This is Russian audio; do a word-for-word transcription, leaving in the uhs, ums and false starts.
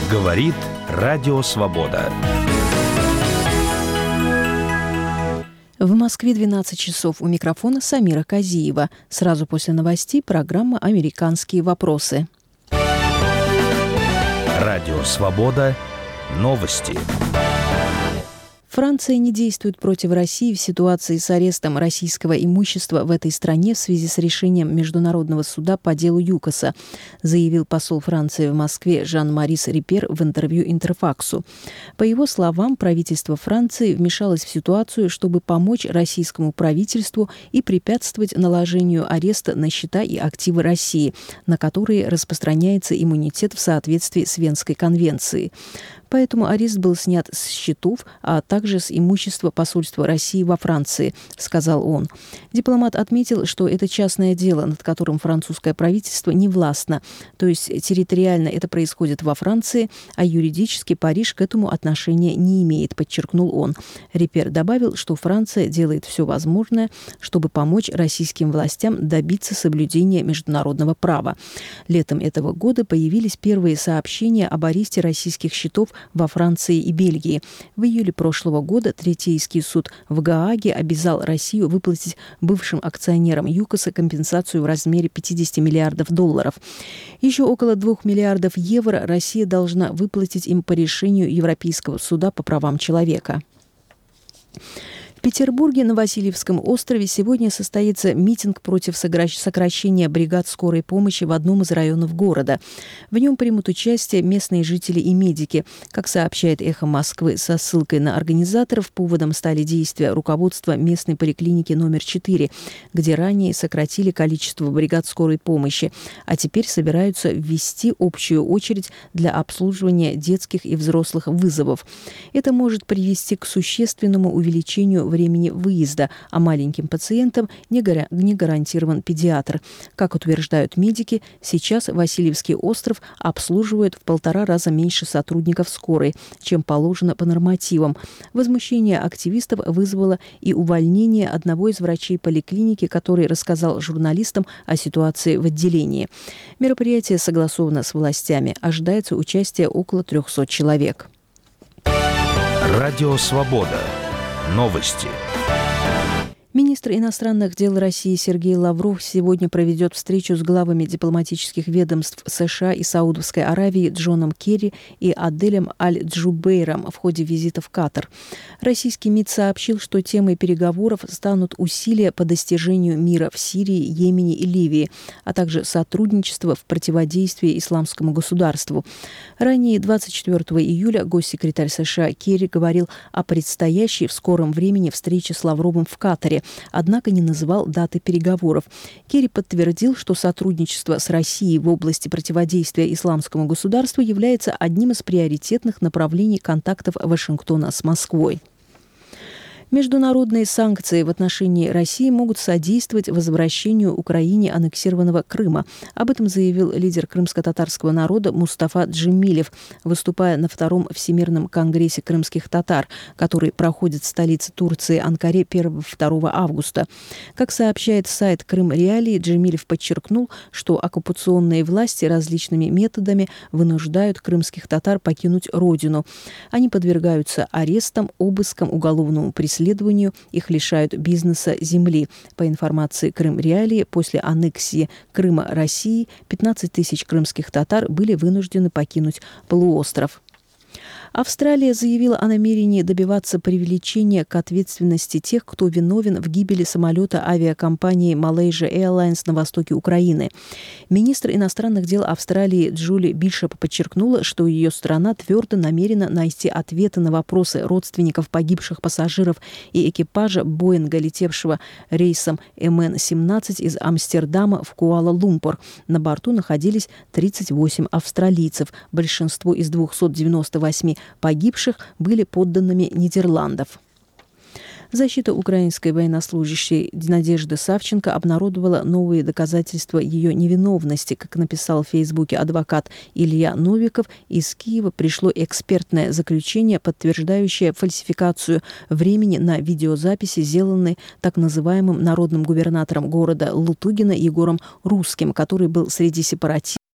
Говорит Радио Свобода. В Москве двенадцать часов. У микрофона Самира Казиева. Сразу после новостей программа «Американские вопросы». Радио Свобода. Новости. Франция не действует против России в ситуации с арестом российского имущества в этой стране в связи с решением Международного суда по делу ЮКОСа, заявил посол Франции в Москве Жан-Марис Рипер в интервью Интерфаксу. По его словам, правительство Франции вмешалось в ситуацию, чтобы помочь российскому правительству и препятствовать наложению ареста на счета и активы России, на которые распространяется иммунитет в соответствии с Венской конвенцией. Поэтому арест был снят с счетов, а также с имущества посольства России во Франции, сказал он. Дипломат отметил, что это частное дело, над которым французское правительство не властно. То есть территориально это происходит во Франции, а юридически Париж к этому отношения не имеет, подчеркнул он. Рипер добавил, что Франция делает все возможное, чтобы помочь российским властям добиться соблюдения международного права. Летом этого года появились первые сообщения об аресте российских счетов во Франции и Бельгии. В июле прошлого года Третейский суд в Гааге обязал Россию выплатить бывшим акционерам ЮКОСа компенсацию в размере пятьдесят миллиардов долларов. Еще около двух миллиардов евро Россия должна выплатить им по решению Европейского суда по правам человека. В Петербурге на Васильевском острове сегодня состоится митинг против сокращения бригад скорой помощи в одном из районов города. В нем примут участие местные жители и медики. Как сообщает «Эхо Москвы» со ссылкой на организаторов, поводом стали действия руководства местной поликлиники номер четыре, где ранее сократили количество бригад скорой помощи, а теперь собираются ввести общую очередь для обслуживания детских и взрослых вызовов. Это может привести к существенному увеличению времени выезда, а маленьким пациентам не, гара- не гарантирован педиатр. Как утверждают медики, сейчас Васильевский остров обслуживает в полтора раза меньше сотрудников скорой, чем положено по нормативам. Возмущение активистов вызвало и увольнение одного из врачей поликлиники, который рассказал журналистам о ситуации в отделении. Мероприятие согласовано с властями. Ожидается участие около трехсот человек. Радио Свобода. Новости. Министр иностранных дел России Сергей Лавров сегодня проведет встречу с главами дипломатических ведомств США и Саудовской Аравии Джоном Керри и Аделем Аль-Джубейром в ходе визита в Катар. Российский МИД сообщил, что темой переговоров станут усилия по достижению мира в Сирии, Йемене и Ливии, а также сотрудничество в противодействии исламскому государству. Ранее, двадцать четвёртого июля, госсекретарь США Керри говорил о предстоящей в скором времени встрече с Лавровым в Катаре, однако не называл даты переговоров. Керри подтвердил, что сотрудничество с Россией в области противодействия исламскому государству является одним из приоритетных направлений контактов Вашингтона с Москвой. Международные санкции в отношении России могут содействовать возвращению Украине аннексированного Крыма. Об этом заявил лидер крымско-татарского народа Мустафа Джемилев, выступая на втором Всемирном конгрессе крымских татар, который проходит в столице Турции Анкаре первого-второго августа. Как сообщает сайт Крым Реалии, Джемилев подчеркнул, что оккупационные власти различными методами вынуждают крымских татар покинуть родину. Они подвергаются арестам, обыскам, уголовному преследованию, Исследованию их лишают бизнеса земли. По информации Крым Реалии, после аннексии Крыма России пятнадцать тысяч крымских татар были вынуждены покинуть полуостров. Австралия заявила о намерении добиваться привлечения к ответственности тех, кто виновен в гибели самолета авиакомпании Malaysia Airlines на востоке Украины. Министр иностранных дел Австралии Джули Бишоп подчеркнула, что ее страна твердо намерена найти ответы на вопросы родственников погибших пассажиров и экипажа Боинга, летевшего рейсом эм эн семнадцать из Амстердама в Куала-Лумпур. На борту находились тридцать восемь австралийцев. Большинство из двухсот девяноста восьми погибших были подданными Нидерландов. Защита украинской военнослужащей Надежды Савченко обнародовала новые доказательства ее невиновности. Как написал в Фейсбуке адвокат Илья Новиков, из Киева пришло экспертное заключение, подтверждающее фальсификацию времени на видеозаписи, сделанной так называемым народным губернатором города Лутугина Егором Русским, который был среди сепаратистов